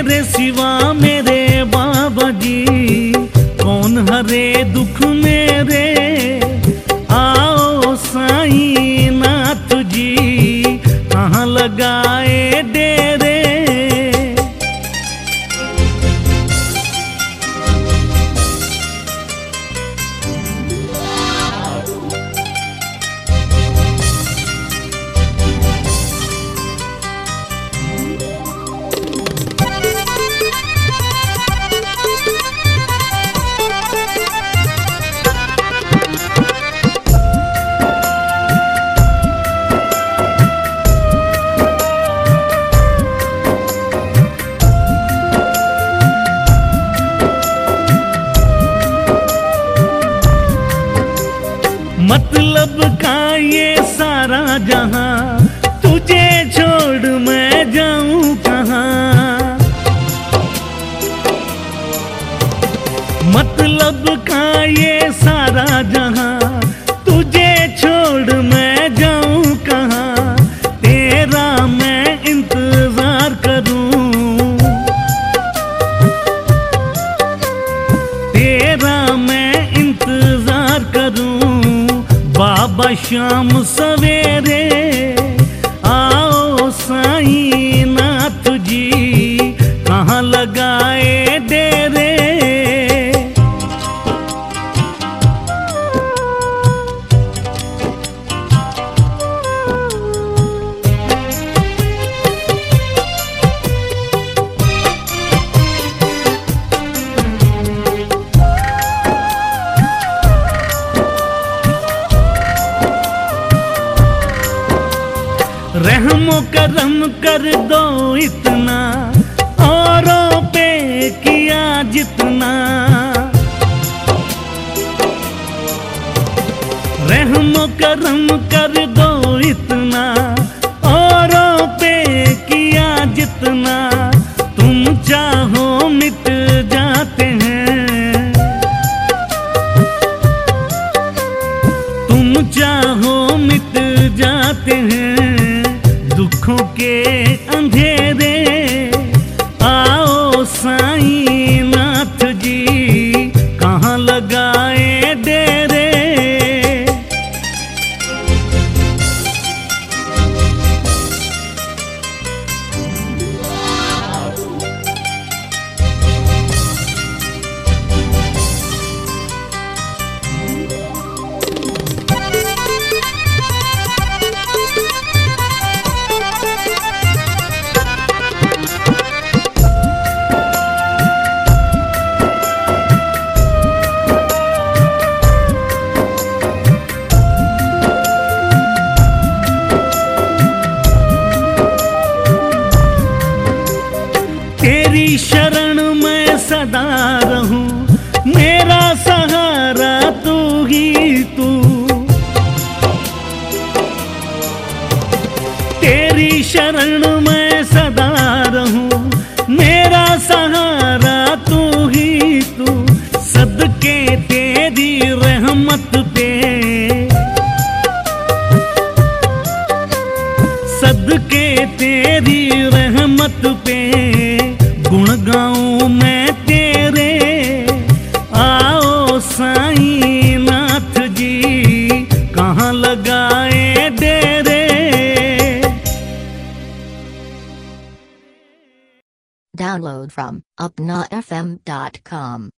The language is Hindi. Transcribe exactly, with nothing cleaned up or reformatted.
तेरे सिवा मेरे बाबा जी कौन हरे दुख मेरे। आओ साईं नाथ जी कहाँ लगाए डेरे। मतलब का ये सारा जहां तुझे छोड़ मैं जाऊं कहां। मतलब का ये सारा जहां तुझे छोड़ मैं जाऊं कहां। तेरा मैं इंतजार करूं, तेरा मैं इंतजार करूं। बाबा शाम सवेरे आओ साईं नाथ जी कहाँ लगाए डेरे। रहमो करम कर दो इतना औरों पे किया जितना। रहमो करम कर दो इतना औरों पे किया जितना। तुम चाहो मिट जाते हैं, तुम चाहो मिट जाते हैं दुखों के अंधेरे। आओ साईं नाथ जी कहाँ लगाए डेरे। तेरी शरण में सदा रहूं, मेरा सहारा तू ही तू। तेरी शरण में सदा रहूं, मेरा सहारा तू ही तू। सदके तेरी रहमत पे, सदके तेरी रहमत पे गुण गाऊं मैं तेरे। आओ साईं नाथ जी कहाँ लगाए डेरे। Download from upna f m dot com